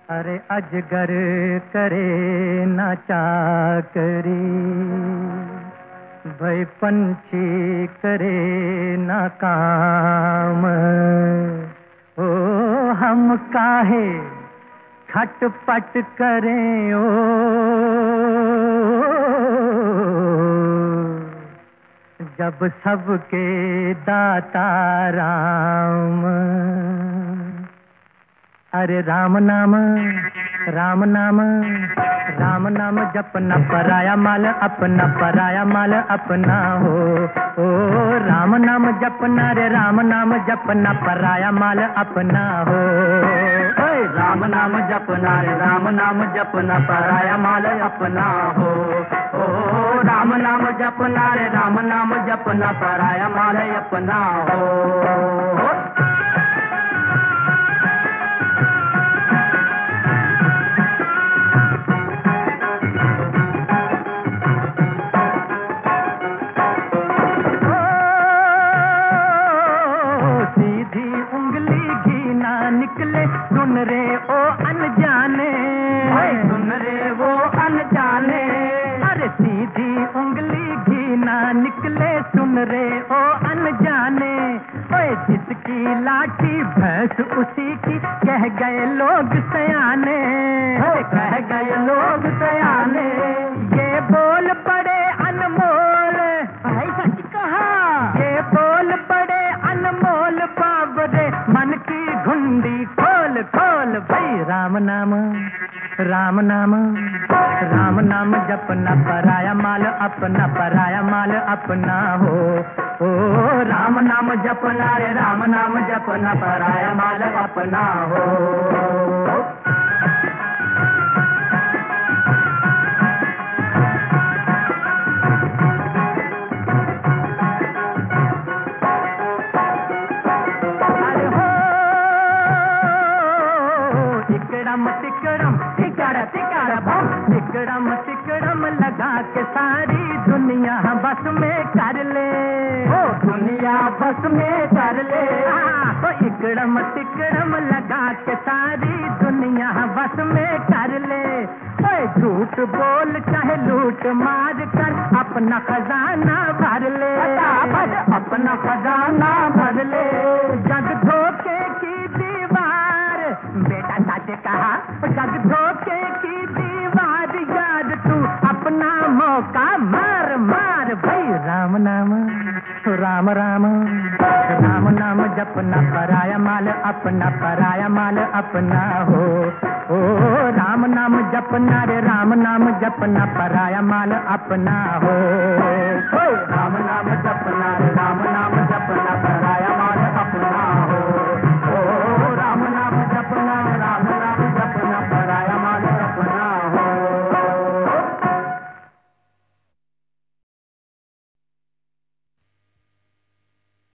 अरे अजगर करे ना चाकरी, भई पंछी करे ना काम। ओ हम काहे खटपट करें ओ, जब सबके दाता राम। अरे राम नाम राम नाम राम नाम जपना, पराया माल अपना, पराया माल अपना हो। ओ राम नाम जपना रे, राम नाम जपना, पराया माल अपना हो। राम नाम जपना रे, राम नाम जपना, पराया माल अपना हो। ओ राम नाम जपना रे, राम नाम जपना, पराया माल अपना हो। सुन रे ओ अनजाने, सुन रे वो अनजाने। अरे सीधी उंगली घी ना निकले, सुन रे ओ अनजाने। ओए जिसकी लाठी भैंस उसी की, कह गए लोग सयाने, कह गए लोग सयाने। ये बोल बड़े अनमोल, भाई सच कहा, ये बोल बड़े अनमोल बाबरे, मन की घुंडी खोल खोल भाई। राम नाम राम नाम राम नाम जपना, पराया माल अपना, पराया माल अपना हो। ओ राम नाम जपना रे, राम नाम जपना, पराया माल अपना हो। तिकड़म तिकड़ तिकड़ बम, तिकड़म लगा के सारी दुनिया बस में कर ले। ओ दुनिया बस में कर ले। तो इकड़म तिकड़म लगा के सारी दुनिया बस में कर ले। ओए झूठ बोल चाहे लूट मार कर, अपना खजाना भर ले, अपना खजाना भर ले। जग धोखे की दीवार, बेटा सच कहा, जग धोखे की दीवार, याद तू अपना मौका मार मार भाई। राम नाम राम राम राम नाम जपना, पराया माल अपना, पराया माल अपना हो। ओ राम नाम जपना रे, राम नाम जपना, पराया माल अपना हो। राम नाम जपना रे, राम नाम जपना,